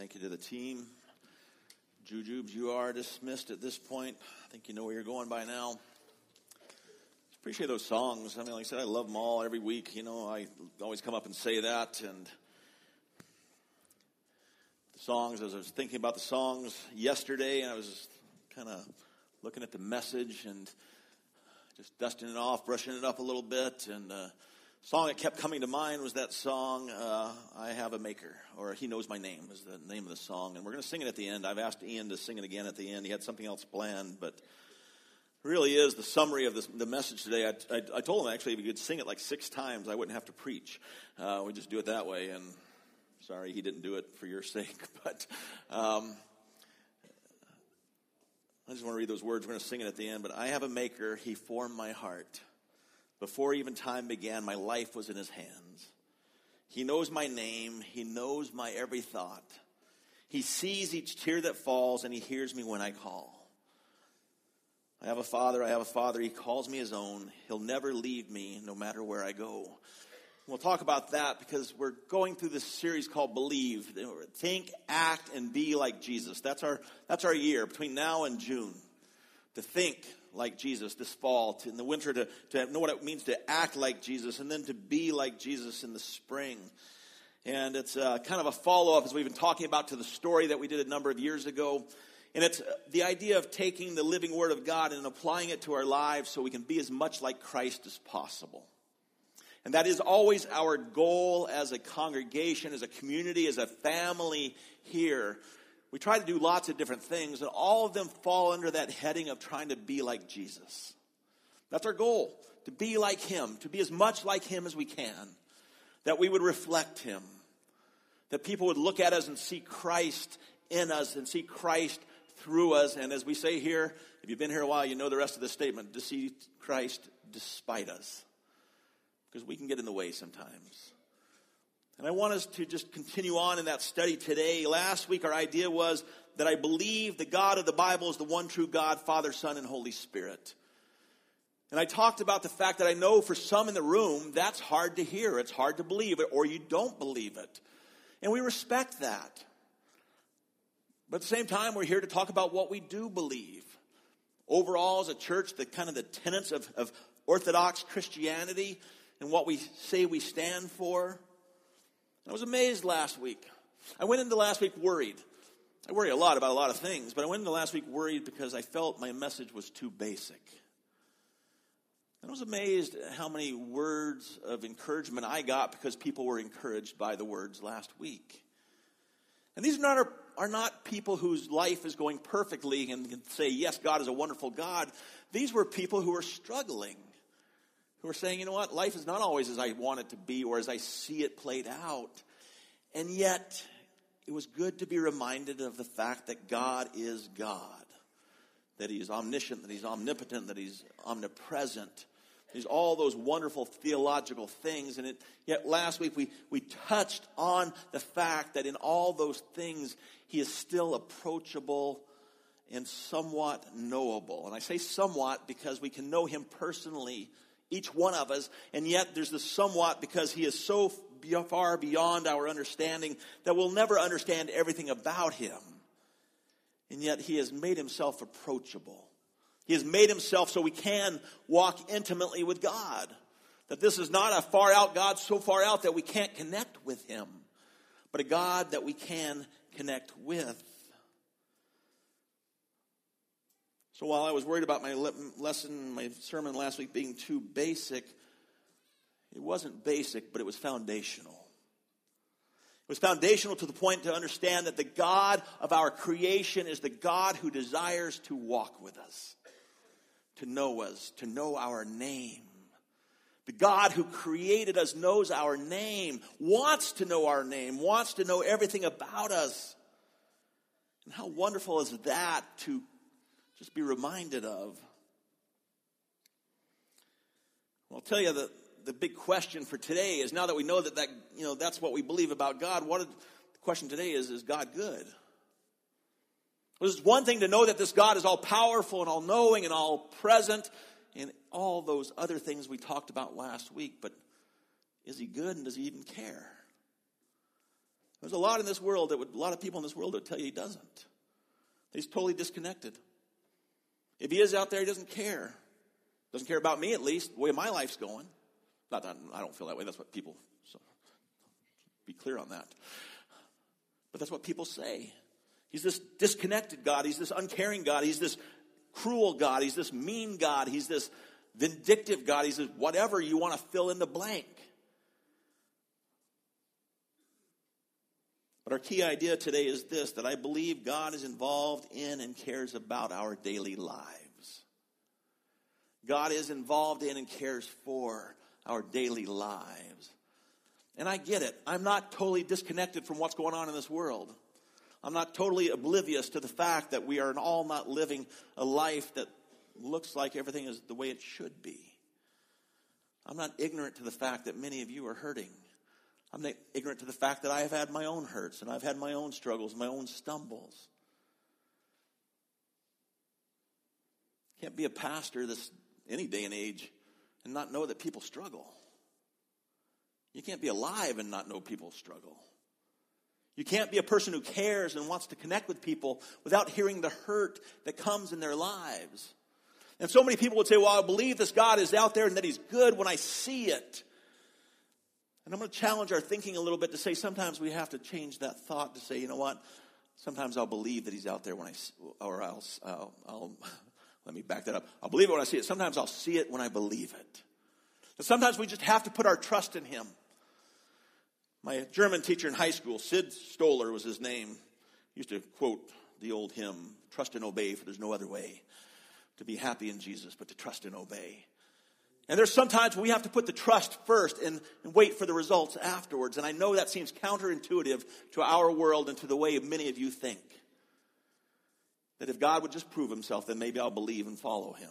Thank you to the team. Jujubes, you are dismissed at this point. I think you know where you're going by now. Appreciate those songs. I mean, like I said, I love them all every week. You know, I always come up and say that. And the songs, as I was thinking about the songs yesterday, and I was kind of looking at the message and just dusting it off, brushing it up a little bit. And the song that kept coming to mind was that song, I Have a Maker, or He Knows My Name is the name of the song. And we're going to sing it at the end. I've asked Ian to sing it again at the end. He had something else planned, but really is the summary of the message today. I told him, actually, if he could sing it like 6 times, I wouldn't have to preach. We just do it that way, and sorry he didn't do it for your sake, but I just want to read those words. We're going to sing it at the end. But I have a maker, he formed my heart. Before even time began, my life was in his hands. He knows my name, he knows my every thought. He sees each tear that falls, and he hears me when I call. I have a father, he calls me his own. He'll never leave me, no matter where I go. We'll talk about that because we're going through this series called Believe. Think, act, and be like Jesus. That's our year, between now and June. To think like Jesus this fall, in the winter to know what it means to act like Jesus, and then to be like Jesus in the spring. And it's kind of a follow-up, as we've been talking about, to the story that we did a number of years ago. And it's the idea of taking the living Word of God and applying it to our lives so we can be as much like Christ as possible. And that is always our goal as a congregation, as a community, as a family here. We try to do lots of different things, and all of them fall under that heading of trying to be like Jesus. That's our goal, to be like Him, to be as much like Him as we can, that we would reflect Him, that people would look at us and see Christ in us and see Christ through us. And as we say here, if you've been here a while, you know the rest of the statement, to see Christ despite us. Because we can get in the way sometimes. And I want us to just continue on in that study today. Last week our idea was that I believe the God of the Bible is the one true God, Father, Son, and Holy Spirit. And I talked about the fact that I know for some in the room, that's hard to hear. It's hard to believe it, or you don't believe it. And we respect that. But at the same time, we're here to talk about what we do believe. Overall, as a church, the tenets of Orthodox Christianity and what we say we stand for. I was amazed last week. I went into last week worried. I worry a lot about a lot of things, but I went into last week worried because I felt my message was too basic. And I was amazed at how many words of encouragement I got because people were encouraged by the words last week. And these are not people whose life is going perfectly and can say, yes, God is a wonderful God. These were people who were struggling, who were saying, you know what, life is not always as I want it to be or as I see it played out. And yet, it was good to be reminded of the fact that God is God, that He is omniscient, that He's omnipotent, that He's omnipresent. There's all those wonderful theological things. And yet last week we touched on the fact that in all those things, He is still approachable and somewhat knowable. And I say somewhat because we can know Him personally, each one of us. And yet there's the somewhat because He is so far beyond our understanding that we'll never understand everything about Him. And yet He has made Himself approachable. He has made Himself so we can walk intimately with God. That this is not a far out God, so far out that we can't connect with Him, but a God that we can connect with. So while I was worried about my my sermon last week being too basic, it wasn't basic, but it was foundational. It was foundational to the point to understand that the God of our creation is the God who desires to walk with us, to know our name. The God who created us knows our name, wants to know our name, wants to know everything about us. And how wonderful is that to just be reminded of? Well, I'll tell you the big question for today is, now that we know that's what we believe about God, the question today is God good? Well, it's one thing to know that this God is all powerful and all knowing and all present and all those other things we talked about last week, but is He good and does He even care? There's a lot in this world a lot of people in this world that would tell you he doesn't. He's totally disconnected. If he is out there, he doesn't care. Doesn't care about me, at least, the way my life's going. Not that I don't feel that way. That's what people, so be clear on that. But that's what people say. He's this disconnected God. He's this uncaring God. He's this cruel God. He's this mean God. He's this vindictive God. He's this whatever you want to fill in the blank. But our key idea today is this, that I believe God is involved in and cares about our daily lives. God is involved in and cares for our daily lives. And I get it. I'm not totally disconnected from what's going on in this world. I'm not totally oblivious to the fact that we are all not living a life that looks like everything is the way it should be. I'm not ignorant to the fact that many of you are hurting. I'm not ignorant to the fact that I have had my own hurts and I've had my own struggles, my own stumbles. Can't be a pastor this any day and age and not know that people struggle. You can't be alive and not know people struggle. You can't be a person who cares and wants to connect with people without hearing the hurt that comes in their lives. And so many people would say, well, I believe this God is out there and that he's good when I see it. And I'm going to challenge our thinking a little bit to say sometimes we have to change that thought to say, you know what? Sometimes I'll believe that he's out there when let me back that up. I'll believe it when I see it. Sometimes I'll see it when I believe it. And sometimes we just have to put our trust in him. My German teacher in high school, Sid Stoller was his name, used to quote the old hymn, trust and obey, for there's no other way to be happy in Jesus but to trust and obey. And there's sometimes we have to put the trust first and wait for the results afterwards. And I know that seems counterintuitive to our world and to the way many of you think. That if God would just prove himself, then maybe I'll believe and follow him.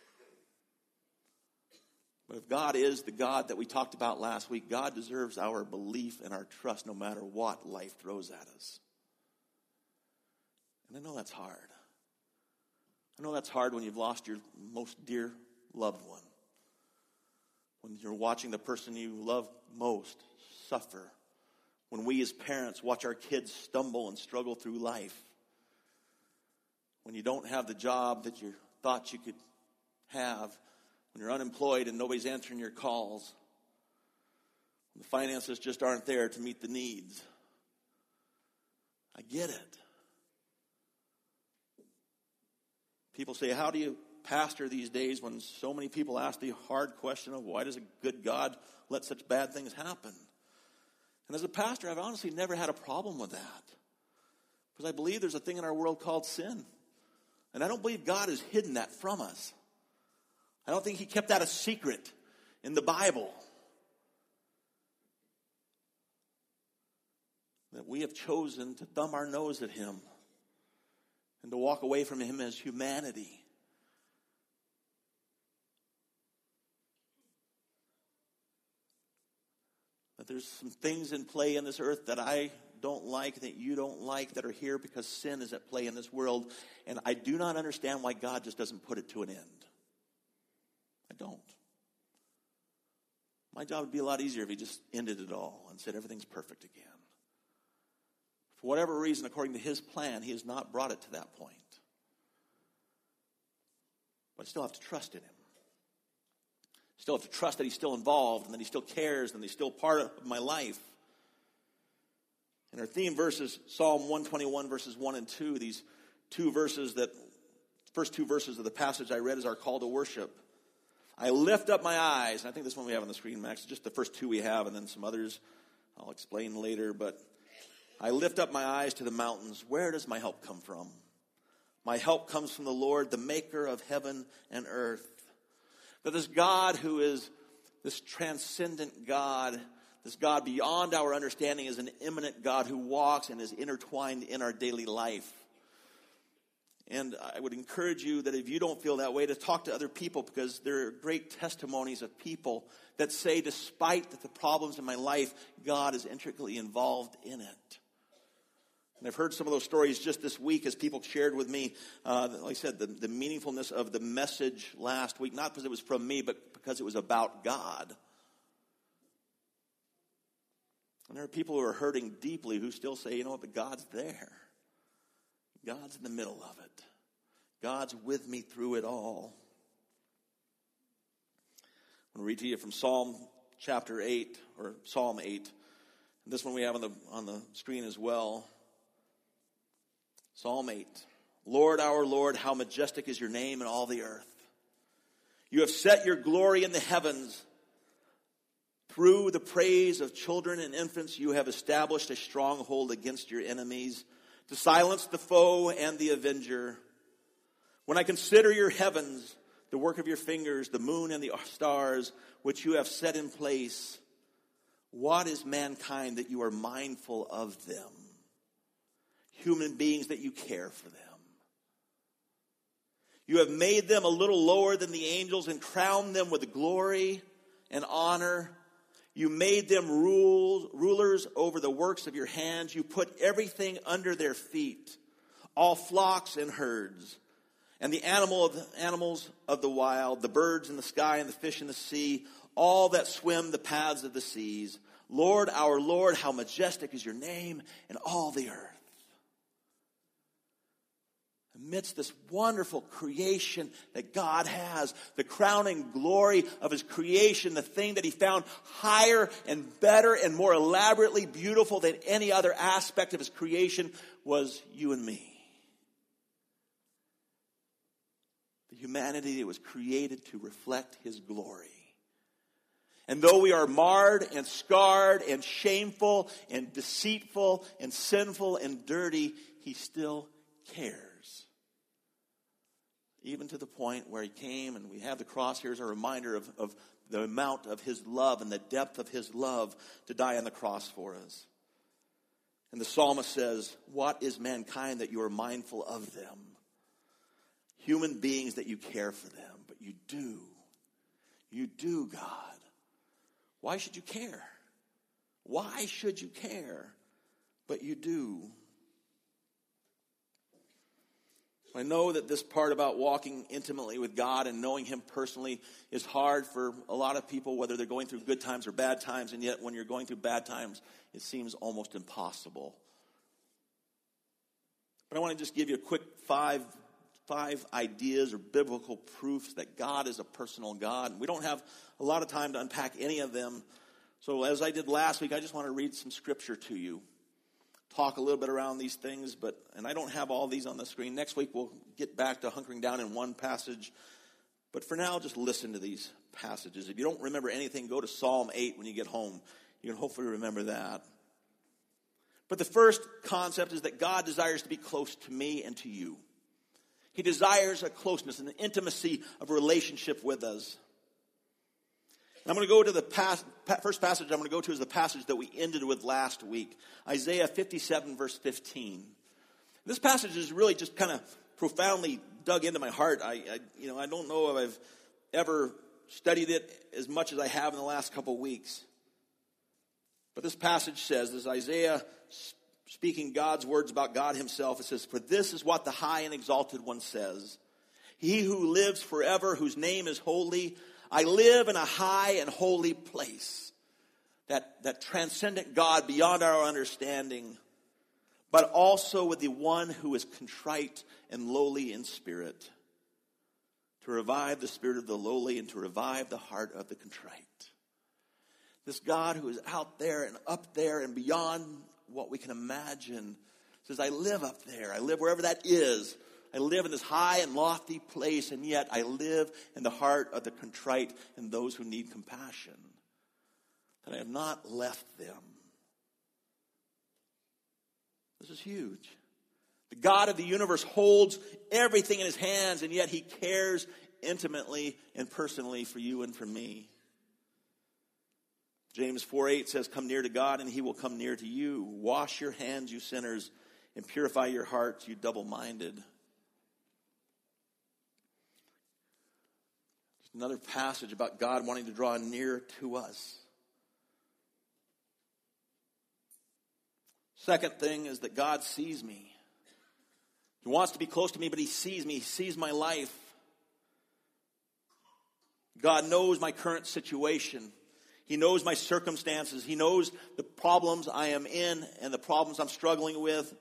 But if God is the God that we talked about last week, God deserves our belief and our trust no matter what life throws at us. And I know that's hard. I know that's hard when you've lost your most dear loved one. When you're watching the person you love most suffer. When we as parents watch our kids stumble and struggle through life. When you don't have the job that you thought you could have. When you're unemployed and nobody's answering your calls. When the finances just aren't there to meet the needs. I get it. People say, how do you pastor these days when so many people ask the hard question of why does a good God let such bad things happen? And as a pastor, I've honestly never had a problem with that. Because I believe there's a thing in our world called sin. And I don't believe God has hidden that from us. I don't think he kept that a secret in the Bible. That we have chosen to thumb our nose at him and to walk away from him as humanity. That there's some things in play in this earth that I don't like, that you don't like, that are here because sin is at play in this world. And I do not understand why God just doesn't put it to an end. I don't. My job would be a lot easier if he just ended it all and said everything's perfect again. For whatever reason, according to his plan, he has not brought it to that point. But I still have to trust in him. Still have to trust that he's still involved and that he still cares and that he's still part of my life. And our theme verses, Psalm 121, verses 1 and 2, these two verses first two verses of the passage I read is our call to worship. I lift up my eyes, and I think this one we have on the screen, Max, just the first two we have, and then some others I'll explain later, but I lift up my eyes to the mountains. Where does my help come from? My help comes from the Lord, the maker of heaven and earth. That this God who is this transcendent God, this God beyond our understanding, is an immanent God who walks and is intertwined in our daily life. And I would encourage you that if you don't feel that way, to talk to other people, because there are great testimonies of people that say, despite the problems in my life, God is intricately involved in it. And I've heard some of those stories just this week as people shared with me, like I said, the meaningfulness of the message last week, not because it was from me, but because it was about God. And there are people who are hurting deeply who still say, you know what, but God's there. God's in the middle of it. God's with me through it all. I'm going to read to you from Psalm chapter 8, or Psalm 8. And this one we have on the screen as well. Psalm 8. Lord, our Lord, how majestic is your name in all the earth. You have set your glory in the heavens. Through the praise of children and infants, you have established a stronghold against your enemies, to silence the foe and the avenger. When I consider your heavens, the work of your fingers, the moon and the stars, which you have set in place, what is mankind that you are mindful of them? Human beings that you care for them. You have made them a little lower than the angels and crowned them with glory and honor. You made them rulers over the works of your hands. You put everything under their feet, all flocks and herds, and the animals of the wild, the birds in the sky and the fish in the sea, all that swim the paths of the seas. Lord, our Lord, how majestic is your name in all the earth. Amidst this wonderful creation that God has, the crowning glory of his creation, the thing that he found higher and better and more elaborately beautiful than any other aspect of his creation was you and me. The humanity that was created to reflect his glory. And though we are marred and scarred and shameful and deceitful and sinful and dirty, he still cares. Even to the point where he came, and we have the cross here as a reminder of the amount of his love and the depth of his love to die on the cross for us. And the psalmist says, what is mankind that you are mindful of them? Human beings that you care for them, but you do. You do, God. Why should you care? Why should you care? But you do. I know that this part about walking intimately with God and knowing him personally is hard for a lot of people, whether they're going through good times or bad times, and yet when you're going through bad times, it seems almost impossible. But I want to just give you a quick five ideas or biblical proofs that God is a personal God. We don't have a lot of time to unpack any of them. So as I did last week, I just want to read some scripture to you. Talk a little bit around these things, and I don't have all these on the screen. Next week we'll get back to hunkering down in one passage. But for now, just listen to these passages. If you don't remember anything, go to Psalm 8 when you get home. You can hopefully remember that. But the first concept is that God desires to be close to me and to you. He desires a closeness and an intimacy of relationship with us. And I'm going to go to the first passage I'm going to go to is the passage that we ended with last week. Isaiah 57 verse 15. This passage is really just kind of profoundly dug into my heart. I don't know if I've ever studied it as much as I have in the last couple of weeks. But this passage says, this is Isaiah speaking God's words about God himself. It says, for this is what the high and exalted one says. He who lives forever, whose name is holy. I live in a high and holy place. That transcendent God beyond our understanding. But also with the one who is contrite and lowly in spirit. To revive the spirit of the lowly and to revive the heart of the contrite. This God who is out there and up there and beyond what we can imagine says, I live up there. I live wherever that is. I live in this high and lofty place, and yet I live in the heart of the contrite and those who need compassion. That I have not left them. This is huge. The God of the universe holds everything in his hands, and yet he cares intimately and personally for you and for me. James 4:8 says, come near to God, and he will come near to you. Wash your hands, you sinners, and purify your hearts, you double-minded. Another passage about God wanting to draw near to us. Second thing is that God sees me. He wants to be close to me, but he sees me. He sees my life. God knows my current situation. He knows my circumstances. He knows the problems I am in and the problems I'm struggling with.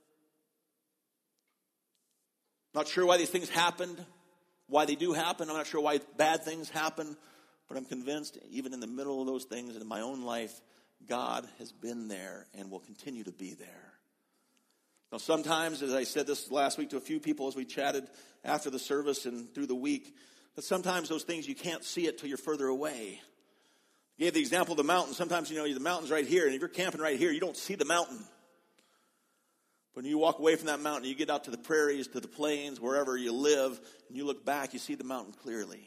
Not sure why these things happened, why they do happen. I'm not sure why bad things happen. But I'm convinced, even in the middle of those things in my own life, God has been there and will continue to be there. Now, sometimes, as I said this last week to a few people as we chatted after the service and through the week, that sometimes those things you can't see it till you're further away. I gave the example of the mountain. Sometimes, the mountain's right here, and if you're camping right here, you don't see the mountain. But when you walk away from that mountain, you get out to the prairies, to the plains, wherever you live, and you look back, you see the mountain clearly.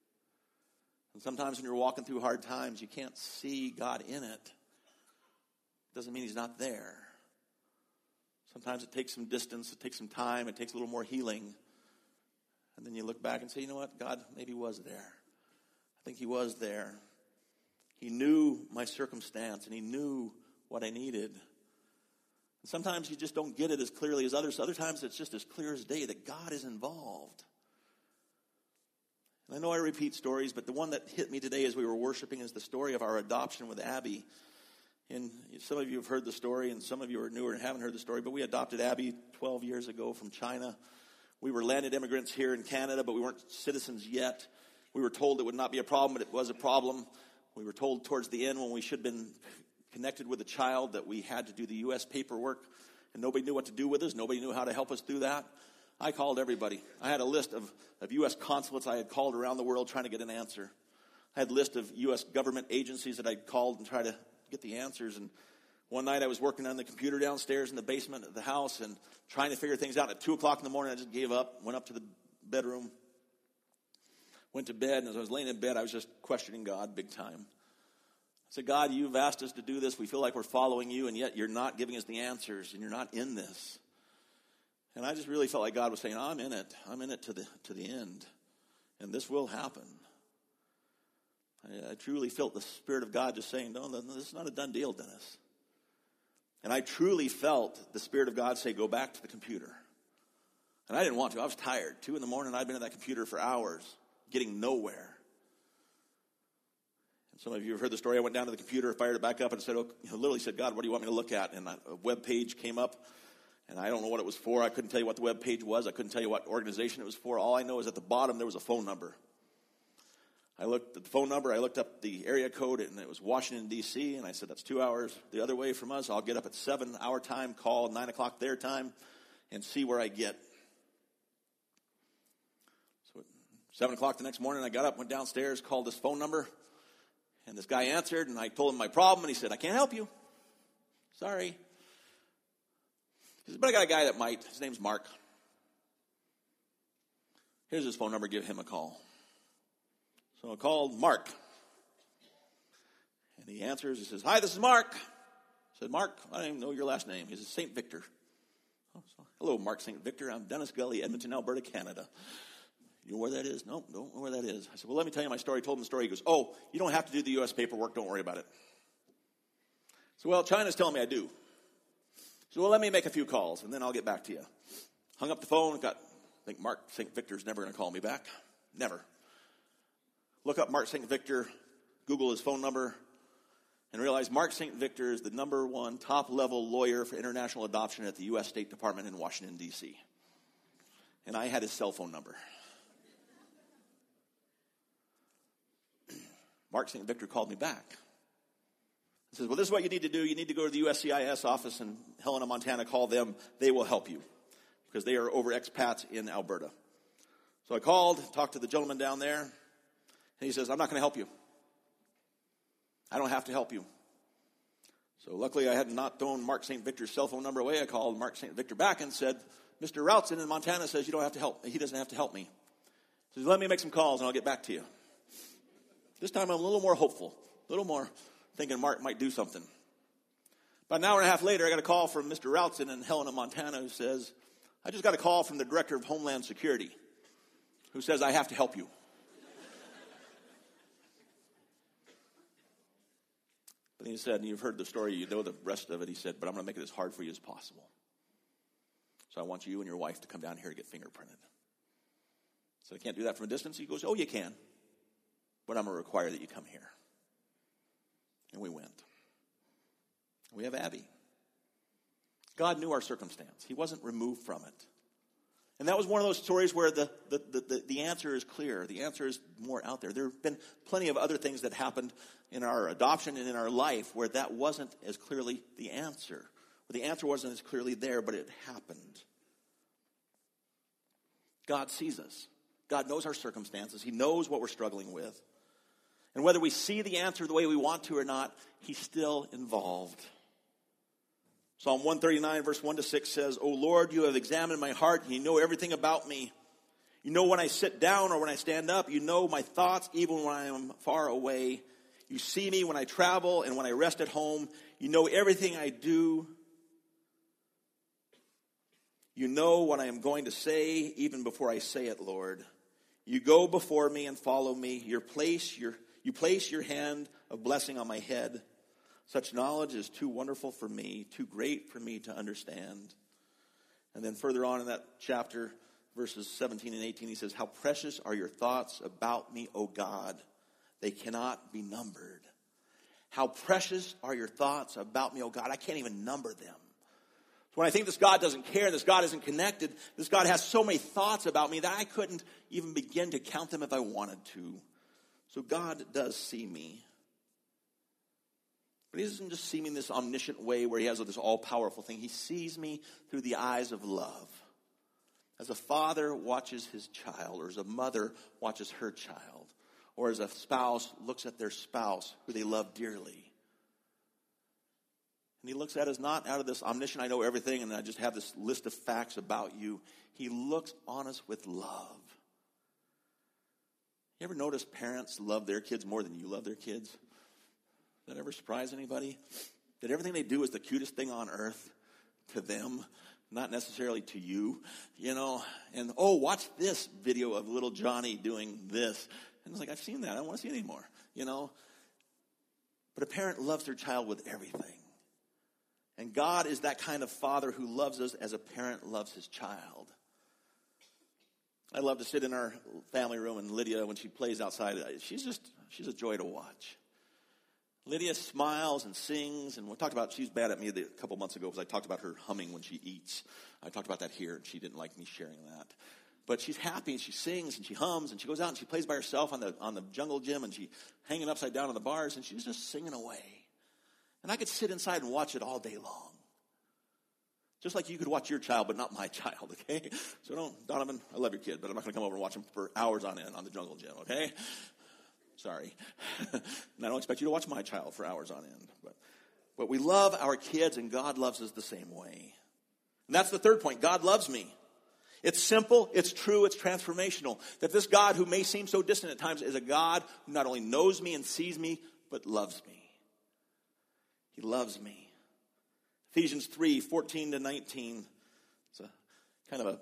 And sometimes when you're walking through hard times, you can't see God in it. Doesn't mean he's not there. Sometimes it takes some distance, it takes some time, it takes a little more healing. And then you look back and say, you know what, God maybe was there. I think he was there. He knew my circumstance and he knew what I needed. And sometimes you just don't get it as clearly as others. Other times it's just as clear as day that God is involved. And I know I repeat stories, but the one that hit me today as we were worshiping is the story of our adoption with Abby. And some of you have heard the story, and some of you are newer and haven't heard the story, but we adopted Abby 12 years ago from China. We were landed immigrants here in Canada, but we weren't citizens yet. We were told it would not be a problem, but it was a problem. We were told towards the end when we should have been connected with a child that we had to do the U.S. paperwork, and nobody knew what to do with us. Nobody knew how to help us do that. I called everybody. I had a list of U.S. consulates I had called around the world trying to get an answer. I had a list of U.S. government agencies that I'd called and tried to get the answers. And one night I was working on the computer downstairs in the basement of the house and trying to figure things out. At 2 o'clock in the morning, I just gave up, went up to the bedroom, went to bed, and as I was laying in bed, I was just questioning God big time. I said, God, you've asked us to do this. We feel like we're following you, and yet you're not giving us the answers, and you're not in this. And I just really felt like God was saying, I'm in it. I'm in it to the end. And this will happen. I truly felt the Spirit of God just saying, no, this is not a done deal, Dennis. And I truly felt the Spirit of God say, go back to the computer. And I didn't want to. I was tired. 2 in the morning, I'd been at that computer for hours, getting nowhere. And some of you have heard the story. I went down to the computer, fired it back up, and said, literally said, God, what do you want me to look at? And a web page came up. And I don't know what it was for. I couldn't tell you what the web page was. I couldn't tell you what organization it was for. All I know is at the bottom there was a phone number. I looked at the phone number. I looked up the area code, and it was Washington, D.C., and I said, that's 2 hours the other way from us. I'll get up at 7 our time, call 9 o'clock their time, and see where I get. So at 7 o'clock the next morning, I got up, went downstairs, called this phone number, and this guy answered, and I told him my problem, and he said, I can't help you. Sorry. He says, but I got a guy that might. His name's Mark. Here's his phone number. Give him a call. So I called Mark. And he answers. He says, hi, this is Mark. I said, Mark, I don't even know your last name. He says, St. Victor. Oh, so, hello, Mark St. Victor. I'm Dennis Gully, Edmonton, Alberta, Canada. You know where that is? Nope, don't know where that is. I said, well, let me tell you my story. I told him the story. He goes, oh, you don't have to do the U.S. paperwork. Don't worry about it. So, well, China's telling me I do. So, well, let me make a few calls, and then I'll get back to you. Hung up the phone, I think Mark St. Victor's never going to call me back. Never. Look up Mark St. Victor, Google his phone number, and realize Mark St. Victor is the number one top-level lawyer for international adoption at the U.S. State Department in Washington, D.C. And I had his cell phone number. Mark St. Victor called me back. He says, well, this is what you need to do. You need to go to the USCIS office in Helena, Montana. Call them. They will help you because they are over expats in Alberta. So I called, talked to the gentleman down there, and he says, I'm not going to help you. I don't have to help you. So luckily I had not thrown Mark St. Victor's cell phone number away. I called Mark St. Victor back and said, Mr. Routson in Montana says you don't have to help. He doesn't have to help me. He says, let me make some calls and I'll get back to you. This time I'm a little more hopeful, a little more thinking Mark might do something. About an hour and a half later, I got a call from Mr. Routson in Helena, Montana, who says, I just got a call from the Director of Homeland Security, who says I have to help you. But he said, and you've heard the story, you know the rest of it, he said, but I'm going to make it as hard for you as possible. So I want you and your wife to come down here to get fingerprinted. So I can't do that from a distance. He goes, oh, you can, but I'm going to require that you come here. And we went. We have Abby. God knew our circumstance. He wasn't removed from it. And that was one of those stories where the answer is clear. The answer is more out there. There have been plenty of other things that happened in our adoption and in our life where that wasn't as clearly the answer. Where the answer wasn't as clearly there, but it happened. God sees us. God knows our circumstances. He knows what we're struggling with. And whether we see the answer the way we want to or not, He's still involved. Psalm 139, verse 1-6 says, O Lord, you have examined my heart, and you know everything about me. You know when I sit down or when I stand up. You know my thoughts even when I am far away. You see me when I travel and when I rest at home. You know everything I do. You know what I am going to say even before I say it, Lord. You go before me and follow me. You place your hand of blessing on my head. Such knowledge is too wonderful for me, too great for me to understand. And then further on in that chapter, verses 17 and 18, he says, How precious are your thoughts about me, O God. They cannot be numbered. How precious are your thoughts about me, O God. I can't even number them. So when I think this God doesn't care, this God isn't connected, this God has so many thoughts about me that I couldn't even begin to count them if I wanted to. So God does see me. But He doesn't just see me in this omniscient way where He has this all-powerful thing. He sees me through the eyes of love. As a father watches his child, or as a mother watches her child, or as a spouse looks at their spouse who they love dearly. And He looks at us not out of this omniscient, I know everything, and I just have this list of facts about you. He looks on us with love. You ever notice parents love their kids more than you love their kids? Does that ever surprise anybody? That everything they do is the cutest thing on earth to them, not necessarily to you, And, watch this video of little Johnny doing this. And it's like, I've seen that. I don't want to see it anymore, But a parent loves their child with everything. And God is that kind of father who loves us as a parent loves his child. I love to sit in our family room, and Lydia, when she plays outside, she's a joy to watch. Lydia smiles and sings, and we talked about, she's bad at me a couple months ago because I talked about her humming when she eats. I talked about that here, and she didn't like me sharing that. But she's happy, and she sings, and she hums, and she goes out and she plays by herself on the jungle gym, and she's hanging upside down on the bars, and she's just singing away. And I could sit inside and watch it all day long. Just like you could watch your child, but not my child, okay? So Donovan, I love your kid, but I'm not going to come over and watch him for hours on end on the jungle gym, okay? Sorry. And I don't expect you to watch my child for hours on end. But we love our kids, and God loves us the same way. And that's the third point. God loves me. It's simple, it's true, it's transformational. That this God, who may seem so distant at times, is a God who not only knows me and sees me, but loves me. He loves me. Ephesians 3:14-19. It's a kind of a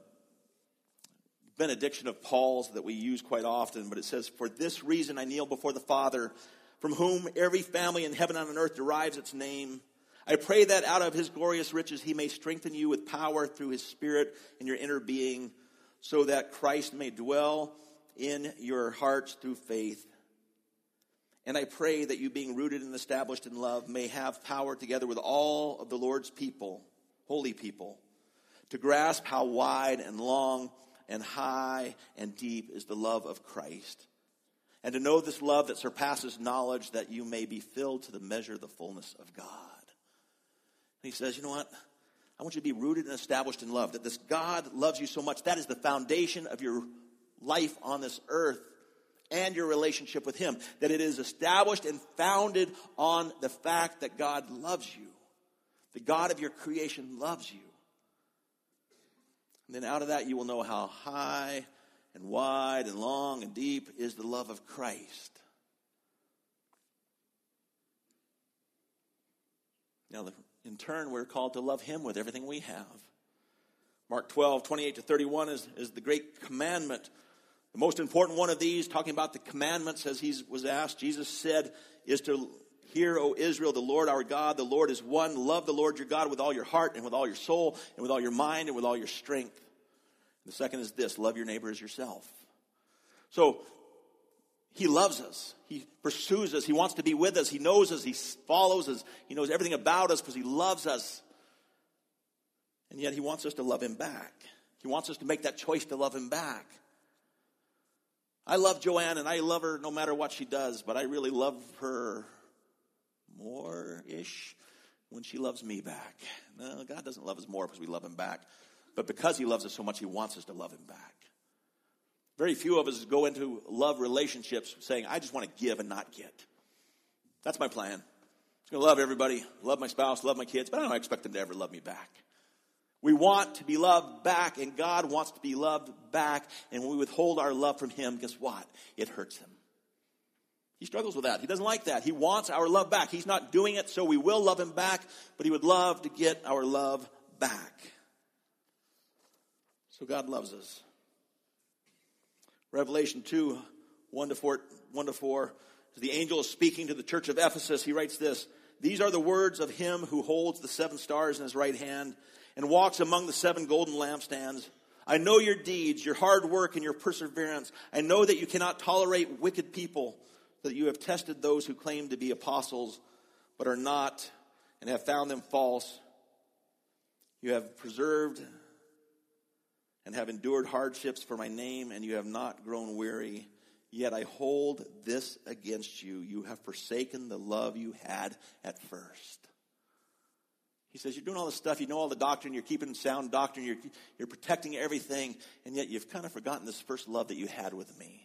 benediction of Paul's that we use quite often, but it says, For this reason I kneel before the Father, from whom every family in heaven and on earth derives its name. I pray that out of his glorious riches he may strengthen you with power through his Spirit in your inner being, so that Christ may dwell in your hearts through faith. And I pray that you, being rooted and established in love, may have power together with all of the Lord's people, holy people, to grasp how wide and long and high and deep is the love of Christ, and to know this love that surpasses knowledge, that you may be filled to the measure of the fullness of God. And he says, you know what? I want you to be rooted and established in love, that this God loves you so much. That is the foundation of your life on this earth and your relationship with him, that it is established and founded on the fact that God loves you. The God of your creation loves you. And then out of that you will know how high and wide and long and deep is the love of Christ. Now, in turn, we're called to love him with everything we have. Mark 12:28-31 is the great commandment. The most important one of these, talking about the commandments as he was asked, Jesus said, is to hear, O Israel, the Lord our God, the Lord is one. Love the Lord your God with all your heart and with all your soul and with all your mind and with all your strength. The second is this, love your neighbor as yourself. So, He loves us. He pursues us. He wants to be with us. He knows us. He follows us. He knows everything about us because he loves us. And yet he wants us to love him back. He wants us to make that choice to love him back. I love Joanne, and I love her no matter what she does, but I really love her more-ish when she loves me back. No, God doesn't love us more because we love him back. But because he loves us so much, he wants us to love him back. Very few of us go into love relationships saying, I just want to give and not get. That's my plan. I'm just going to love everybody, love my spouse, love my kids, but I don't expect them to ever love me back. We want to be loved back, and God wants to be loved back. And when we withhold our love from him, guess what? It hurts him. He struggles with that. He doesn't like that. He wants our love back. He's not doing it, so we will love him back, but he would love to get our love back. So God loves us. Revelation 2, 1-4, the angel is speaking to the church of Ephesus. He writes this, these are the words of him who holds the 7 stars in his right hand and walks among the 7 golden lampstands. I know your deeds, your hard work, and your perseverance. I know that you cannot tolerate wicked people, that you have tested those who claim to be apostles, but are not, and have found them false. You have preserved and have endured hardships for my name, and you have not grown weary. Yet I hold this against you. You have forsaken the love you had at first. He says, you're doing all this stuff, you know all the doctrine, you're keeping sound doctrine, you're protecting everything, and yet you've kind of forgotten this first love that you had with me.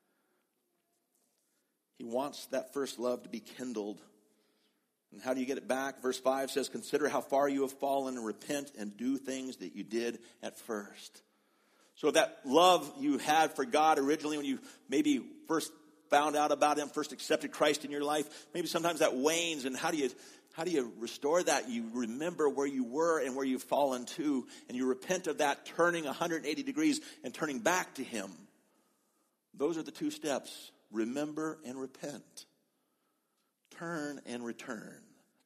He wants that first love to be kindled. And how do you get it back? Verse 5 says, consider how far you have fallen and repent and do things that you did at first. So that love you had for God originally when you maybe first found out about him, first accepted Christ in your life, maybe sometimes that wanes. And how do you restore that? You remember where you were and where you've fallen to, and you repent of that, turning 180 degrees and turning back to him. Those are the 2 steps. Remember and repent. Turn and return.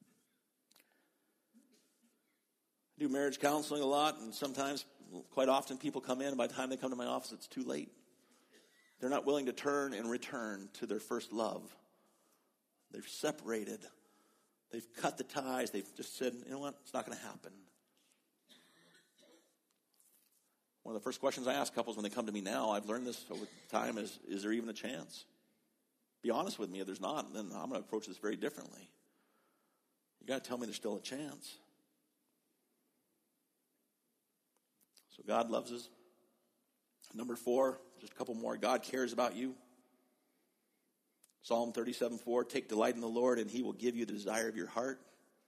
I do marriage counseling a lot, and sometimes, quite often, people come in, and by the time they come to my office, it's too late. They're not willing to turn and return to their first love. They've separated. They've cut the ties. They've just said, you know what, it's not going to happen. One of the first questions I ask couples when they come to me now, I've learned this over time, is there even a chance? Be honest with me. If there's not, then I'm going to approach this very differently. You got to tell me there's still a chance. So God loves us. Number 4, just a couple more. God cares about you. Psalm 37:4, take delight in the Lord, and he will give you the desire of your heart.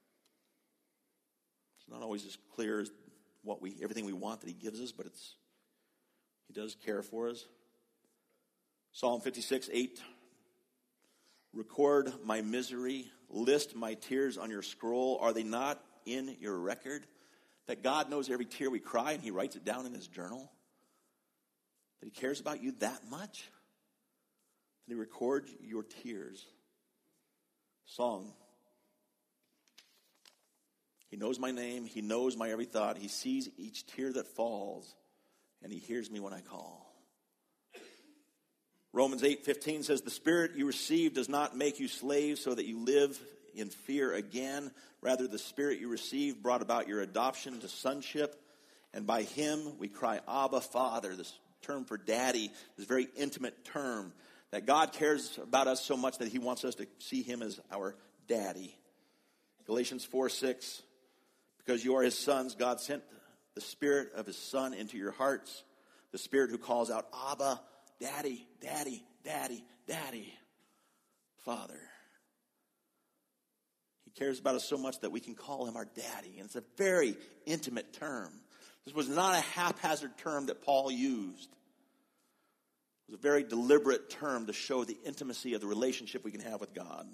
It's not always as clear as everything we want that he gives us, but he does care for us. Psalm 56:8, record my misery, list my tears on your scroll. Are they not in your record? That God knows every tear we cry, and he writes it down in his journal. That he cares about you that much. That he records your tears. Song. He knows my name. He knows my every thought. He sees each tear that falls, and he hears me when I call. Romans 8:15 says, the spirit you received does not make you slaves so that you live in fear again. Rather, the spirit you received brought about your adoption to sonship. And by him we cry, Abba, Father. This term for daddy, this very intimate term. That God cares about us so much that he wants us to see him as our daddy. Galatians 4:6, because you are his sons, God sent the spirit of his son into your hearts. The spirit who calls out, Abba, Daddy, Daddy, Daddy, Daddy, Father. He cares about us so much that we can call him our daddy. And it's a very intimate term. This was not a haphazard term that Paul used. It was a very deliberate term to show the intimacy of the relationship we can have with God.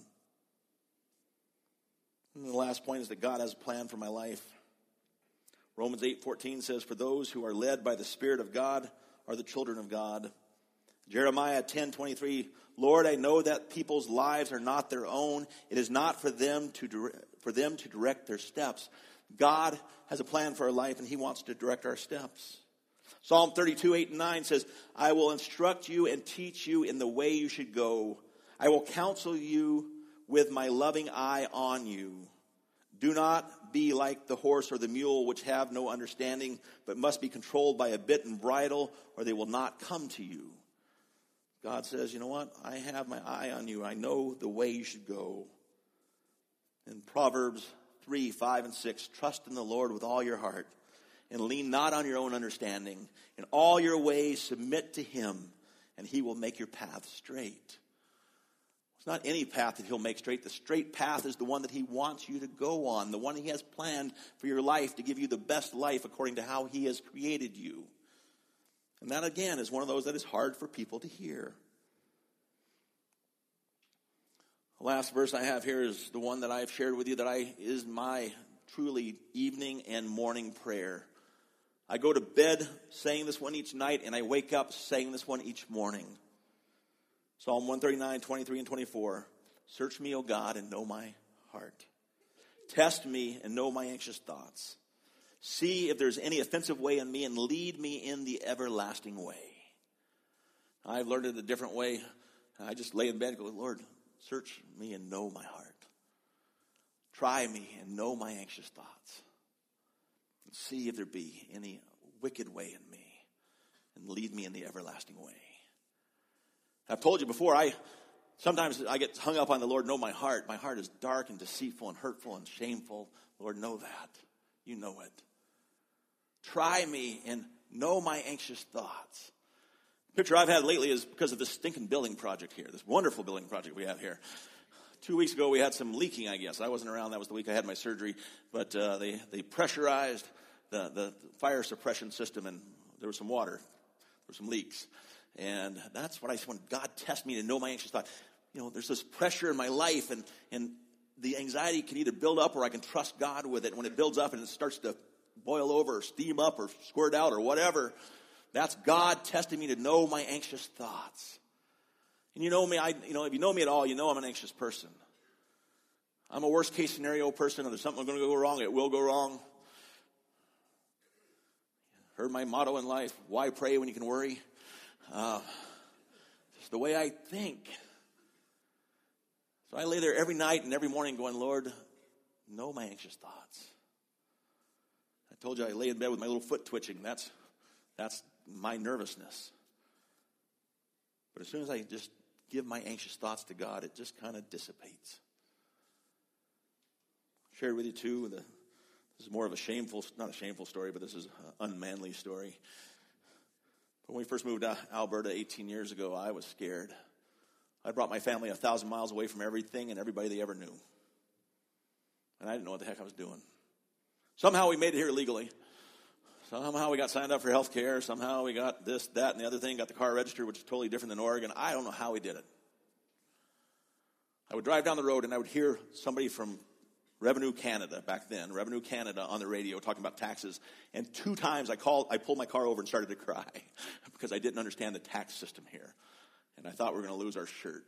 And the last point is that God has a plan for my life. Romans 8:14 says, for those who are led by the Spirit of God are the children of God. Jeremiah 10:23, Lord, I know that people's lives are not their own. It is not for them to direct their steps. God has a plan for our life, and he wants to direct our steps. Psalm 32, 8 and 9 says, I will instruct you and teach you in the way you should go. I will counsel you with my loving eye on you. Do not be like the horse or the mule, which have no understanding, but must be controlled by a bit and bridle, or they will not come to you. God says, you know what? I have my eye on you. I know the way you should go. In Proverbs 3, 5 and 6, trust in the Lord with all your heart, and lean not on your own understanding. In all your ways submit to him, and he will make your path straight. It's not any path that he'll make straight. The straight path is the one that he wants you to go on, the one he has planned for your life to give you the best life according to how he has created you. And that, again, is one of those that is hard for people to hear. The last verse I have here is the one that I've shared with you that is my truly evening and morning prayer. I go to bed saying this one each night, and I wake up saying this one each morning. Psalm 139, 23 and 24. Search me, O God, and know my heart. Test me and know my anxious thoughts. See if there's any offensive way in me, and lead me in the everlasting way. I've learned it a different way. I just lay in bed and go, Lord, search me and know my heart. Try me and know my anxious thoughts. And see if there be any wicked way in me, and lead me in the everlasting way. I've told you before, sometimes I get hung up on the Lord, know my heart. My heart is dark and deceitful and hurtful and shameful. Lord, know that. You know it. Try me and know my anxious thoughts. The picture I've had lately is because of this stinking building project here, this wonderful building project we have here. 2 weeks ago, we had some leaking, I guess. I wasn't around. That was the week I had my surgery. But they pressurized the fire suppression system, and there was some water. There were some leaks. And that's what when God tests me to know my anxious thought. You know, there's this pressure in my life, and the anxiety can either build up or I can trust God with it. And when it builds up and it starts to boil over or steam up or squirt out or whatever, that's God testing me to know my anxious thoughts. And you know me, if you know me at all, you know I'm an anxious person. I'm a worst case scenario person. If there's something going to go wrong, it will go wrong. Heard my motto in life, why pray when you can worry? It's the way I think. So I lay there every night and every morning going, Lord, know my anxious thoughts. I told you I lay in bed with my little foot twitching. That's my nervousness. But as soon as I just give my anxious thoughts to God, it just kind of dissipates. Share with you too, this is more of not a shameful story, but this is an unmanly story. When we first moved to Alberta 18 years ago, I was scared. I brought my family 1,000 miles away from everything and everybody they ever knew. And I didn't know what the heck I was doing. Somehow we made it here legally. Somehow we got signed up for health care. Somehow we got this, that, and the other thing, got the car registered, which is totally different than Oregon. I don't know how we did it. I would drive down the road and I would hear somebody from Revenue Canada, back then, Revenue Canada on the radio talking about taxes. And 2 times I pulled my car over and started to cry because I didn't understand the tax system here. And I thought we were going to lose our shirt.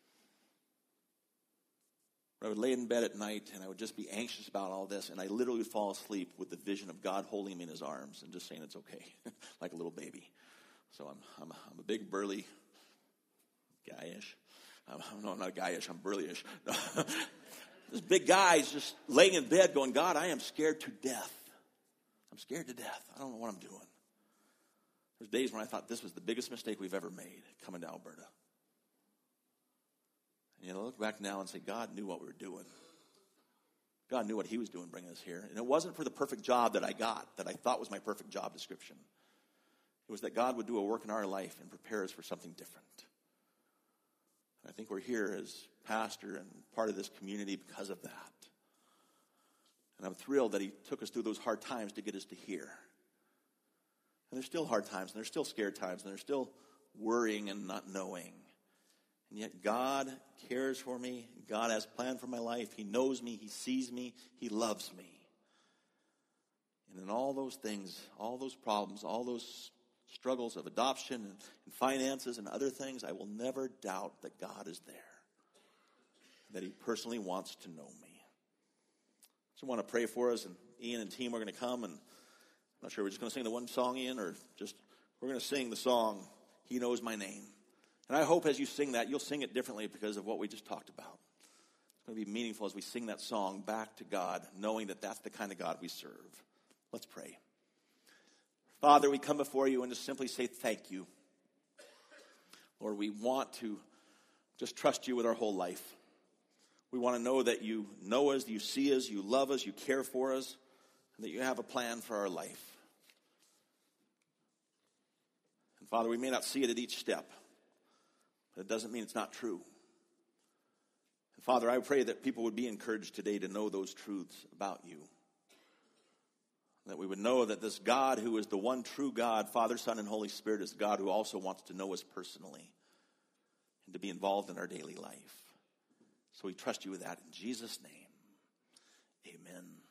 But I would lay in bed at night and I would just be anxious about all this. And I literally would fall asleep with the vision of God holding me in his arms and just saying it's okay, like a little baby. So I'm a big, burly, guyish. No, I'm not guyish, I'm burlyish. This big guy's just laying in bed going, God, I am scared to death. I'm scared to death. I don't know what I'm doing. There's days when I thought this was the biggest mistake we've ever made, coming to Alberta. And I look back now and say, God knew what we were doing. God knew what he was doing bringing us here. And it wasn't for the perfect job that I got, that I thought was my perfect job description. It was that God would do a work in our life and prepare us for something different. I think we're here as pastor and part of this community because of that. And I'm thrilled that he took us through those hard times to get us to here. And there's still hard times, and there's still scared times, and there's still worrying and not knowing. And yet God cares for me. God has planned for my life. He knows me. He sees me. He loves me. And in all those things, all those problems, all those struggles of adoption and finances and other things, I will never doubt that God is there, that he personally wants to know me. So I want to pray for us, and Ian and team are going to come, and I'm not sure, we're just going to sing the one song, Ian, or just we're going to sing the song, He Knows My Name. And I hope as you sing that, you'll sing it differently because of what we just talked about. It's going to be meaningful as we sing that song back to God, knowing that that's the kind of God we serve. Let's pray. Father, we come before you and just simply say thank you. Lord, we want to just trust you with our whole life. We want to know that you know us, you see us, you love us, you care for us, and that you have a plan for our life. And Father, we may not see it at each step, but it doesn't mean it's not true. And Father, I pray that people would be encouraged today to know those truths about you. That we would know that this God who is the one true God, Father, Son, and Holy Spirit, is God who also wants to know us personally and to be involved in our daily life. So we trust you with that in Jesus' name. Amen.